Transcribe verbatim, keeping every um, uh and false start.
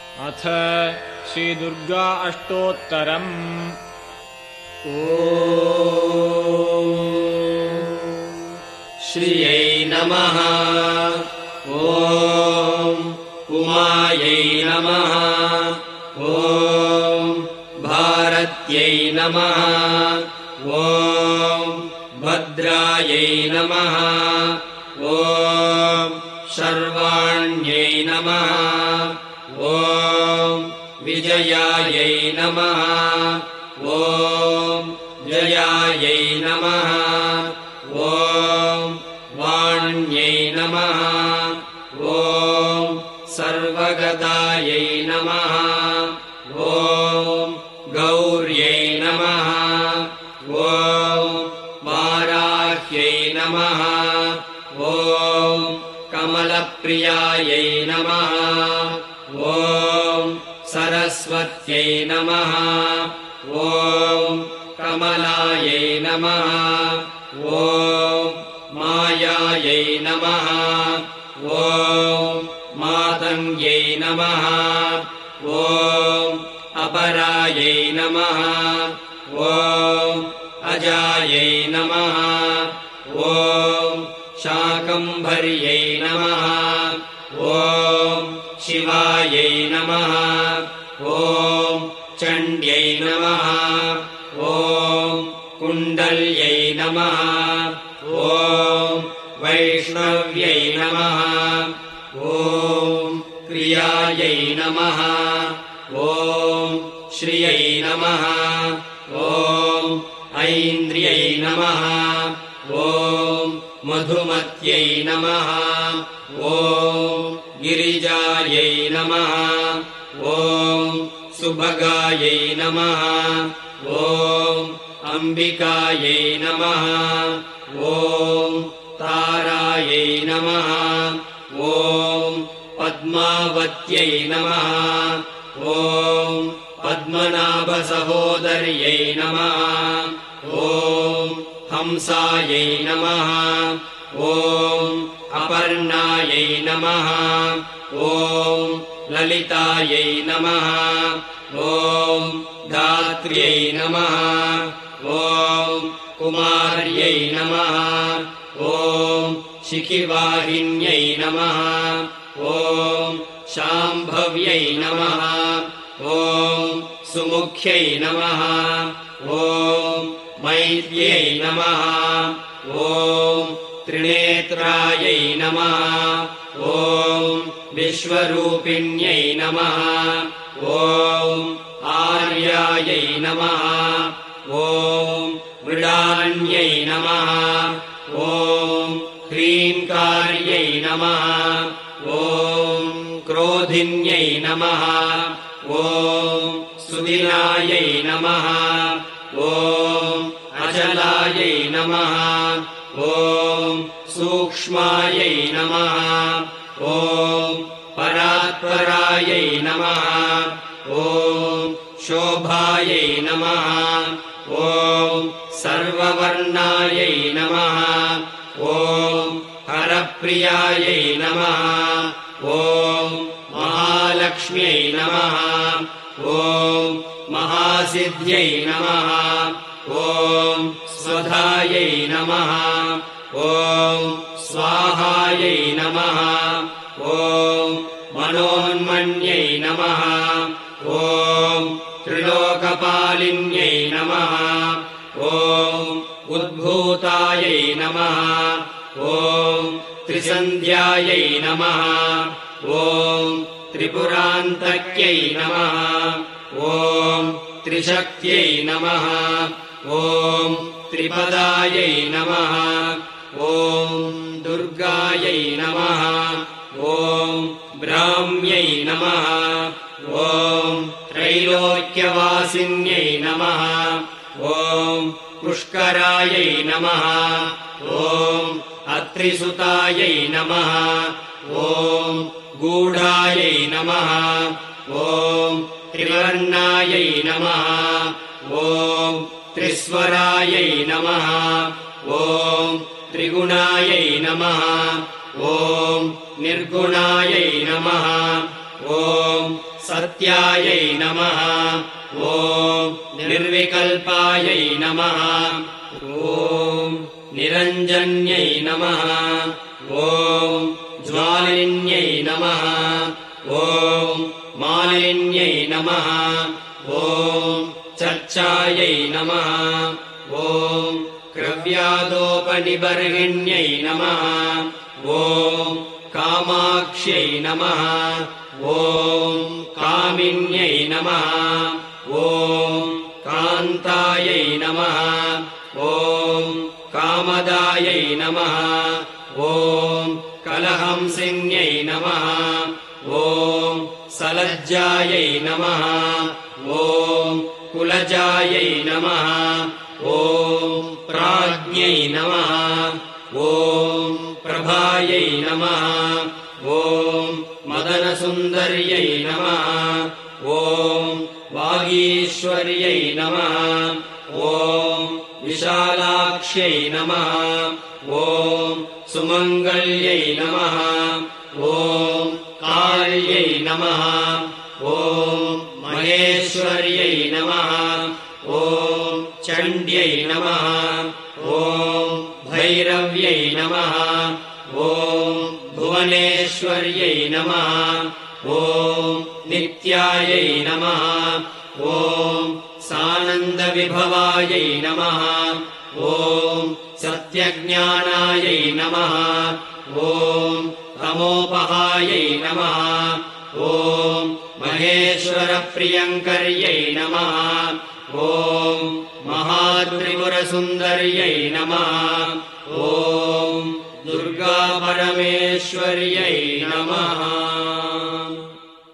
अथ श्रीदुर्गा अष्टोत्तरम्। ॐ श्रियै नमः। ॐ उमायै नमः। ॐ भारत्यै नमः। ॐ भद्रायै नमः। ॐ शर्वाण्यै नमः। ॐ विजयायै नमः। ॐ जयायै नमः। ॐ वाण्यै नमः। ॐ सर्वगतायै नमः। ॐ गौर्यै नमः। ॐ वाराह्यै नमः। ॐ कमलप्रियायै नमः। ॐ सरस्वत्यै नमः। ॐ कमलायै नमः। ॐ मायायै नमः। ॐ मातङ्ग्यै नमः। ॐ अपरायै नमः। ॐ अजायै नमः। ॐ शाकम्भर्यै नमः। ॐ शिवायै नमः। ॐ चण्ड्यै नमः। ॐ कुण्डल्यै नमः। ॐ वैष्णव्यै नमः। ॐ क्रियायै नमः। ॐ श्रियै नमः। ॐ ऐन्द्रियै नमः। ॐ मधुमत्यै नमः। ॐ गिरिजायै नमः। ॐ सुभगायै नमः। ॐ अम्बिकायै नमः। ॐ तारायै नमः। ॐ पद्मावत्यै नमः। ॐ पद्मनाभसहोदर्यै नमः। ॐ हंसायै नमः। ॐ अपर्णायै नमः। ॐ ललितायै नमः। ॐ धात्र्यै नमः। ॐ कुमार्यै नमः। ॐ शिखिवाहिन्यै नमः। ॐ शाम्भव्यै नमः। ॐ सुमुख्यै नमः। ॐ मैत्र्यै नमः। ॐ त्रिनेत्रायै नमः। ॐ विश्वरूपिण्यै नमः। ॐ आर्यायै नमः। ॐ मृडान्यै नमः। ॐ ह्रीङ्कार्यै नमः। ॐ क्रोधिन्यै नमः। ॐ सुदिनायै नमः। ॐ अचलायै नमः। ॐ सूक्ष्मायै नमः। ॐ परात्परायै नमः। ॐ शोभायै नमः। ॐ सर्ववर्णायै नमः। ॐ हरप्रियायै नमः। ॐ महालक्ष्म्यै नमः। ॐ महासिद्ध्यै नमः। ॐ स्वधायै नमः। ॐ स्वाहायै नमः। ॐ मनोन्मन्यै नमः। ॐ त्रिलोकपालिन्यै नमः। ॐ उद्भूतायै नमः। ॐ त्रिसन्ध्यायै नमः। ॐ त्रिपुरान्तक्यै नमः। ॐ त्रिशक्त्यै नमः। ॐ त्रिपदायै नमः। ॐ दुर्गायै नमः। ॐ ब्राह्म्यै नमः। ॐ त्रैलोक्यवासिन्यै नमः। ॐ पुष्करायै नमः। ॐ अत्रिसुतायै नमः। ॐ गूढायै नमः। ॐ त्रिवर्णायै नमः। ॐ त्रिस्वरायै नमः। ॐ त्रिगुणायै नमः। ॐ निर्गुणायै नमः। ॐ ॐ सत्यायै नमः ॐ निर्विकल्पायै नमः ॐ निरञ्जन्यै नमः ॐ ज्वालिन्यै नमः ॐ मालिन्यै नमः ॐ चर्चायै नमः ॐ क्रव्यादोपनिबर्हिण्यै नमः ॐ कामाक्ष्यै नमः ॐ कामिन्यै नमः ॐ कान्तायै नमः ॐ कामदायै नमः ॐ कलहंसिन्यै नमः ॐ सलज्जायै नमः ॐ कुलजायै नमः ॐ प्राज्ञै नमः ॐ प्रभायै नमः ॐ मदनसुन्दर्यै नमः ॐ वागीश्वर्यै नमः ॐ विशालाक्ष्यै नमः ॐ सुमङ्गल्यै नमः ॐ काल्यै नमः ॐ महेश्वर्यै नमः ॐ चण्ड्यै नमः ॐ भैरव्यै नमः ॐ भुवनेश्वर्यै नमः ॐ नित्यायै नमः ॐ सानन्दविभवायै नमः ॐ सत्यज्ञानायै नमः ॐ तमोपहायै नमः ॐ महेश्वरप्रियङ्कर्यै नमः ॐ महात्रिपुरसुन्दर्यै नमः ॐ दुर्गापरमेश्वर्यै नमः।